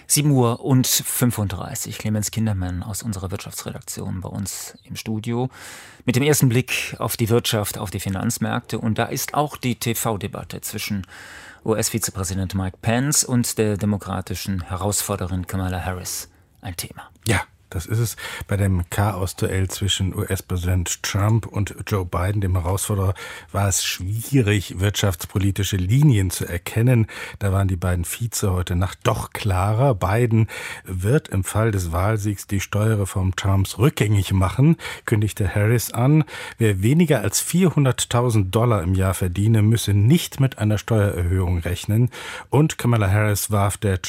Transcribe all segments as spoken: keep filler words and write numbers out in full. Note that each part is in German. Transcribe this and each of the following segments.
sieben Uhr und fünfunddreißig. Clemens Kindermann aus unserer Wirtschaftsredaktion bei uns im Studio. Mit dem ersten Blick auf die Wirtschaft, auf die Finanzmärkte. Und da ist auch die T V-Debatte zwischen U S-Vizepräsident Mike Pence und der demokratischen Herausforderin Kamala Harris ein Thema. Ja. Das ist es. Bei dem Chaos-Duell zwischen U S-Präsident Trump und Joe Biden, dem Herausforderer, war es schwierig, wirtschaftspolitische Linien zu erkennen. Da waren die beiden Vize heute Nacht doch klarer. Biden wird im Fall des Wahlsiegs die Steuerreform Trumps rückgängig machen, kündigte Harris an. Wer weniger als vierhunderttausend Dollar im Jahr verdiene, müsse nicht mit einer Steuererhöhung rechnen. Und Kamala Harris warf der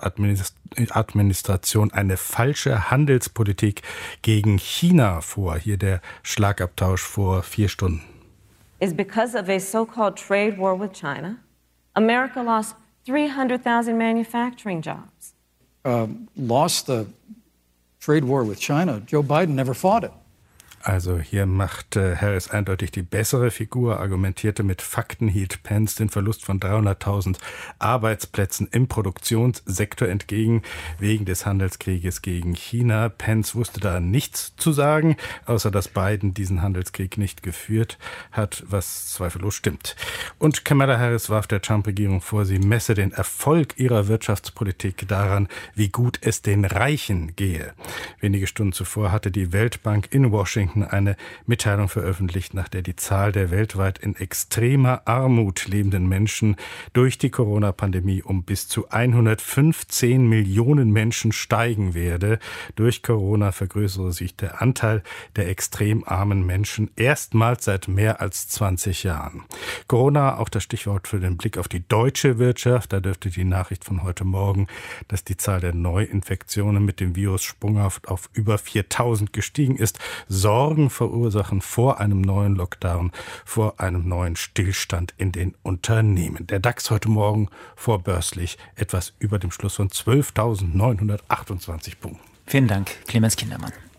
Trump-Administration eine falsche Handel Handelspolitik gegen China vor. Hier der Schlagabtausch vor vier Stunden. Is because of a so-called trade war with China, America lost three hundred thousand manufacturing jobs. Uh, lost the trade war with China. Joe Biden never fought it. Also hier macht äh, Harris eindeutig die bessere Figur, argumentierte mit Fakten, hielt Pence den Verlust von dreihunderttausend Arbeitsplätzen im Produktionssektor entgegen, wegen des Handelskrieges gegen China. Pence wusste da nichts zu sagen, außer dass Biden diesen Handelskrieg nicht geführt hat, was zweifellos stimmt. Und Kamala Harris warf der Trump-Regierung vor, sie messe den Erfolg ihrer Wirtschaftspolitik daran, wie gut es den Reichen gehe. Wenige Stunden zuvor hatte die Weltbank in Washington eine Mitteilung veröffentlicht, nach der die Zahl der weltweit in extremer Armut lebenden Menschen durch die Corona-Pandemie um bis zu hundertfünfzehn Millionen Menschen steigen werde. Durch Corona vergrößere sich der Anteil der extrem armen Menschen erstmals seit mehr als zwanzig Jahren. Corona, auch das Stichwort für den Blick auf die deutsche Wirtschaft. Da dürfte die Nachricht von heute Morgen, dass die Zahl der Neuinfektionen mit dem Virus sprunghaft auf über viertausend gestiegen ist, Sorgen verursachen vor einem neuen Lockdown, vor einem neuen Stillstand in den Unternehmen. Der DAX heute Morgen vorbörslich etwas über dem Schluss von zwölftausendneunhundertachtundzwanzig Punkten. Vielen Dank, Clemens Kindermann.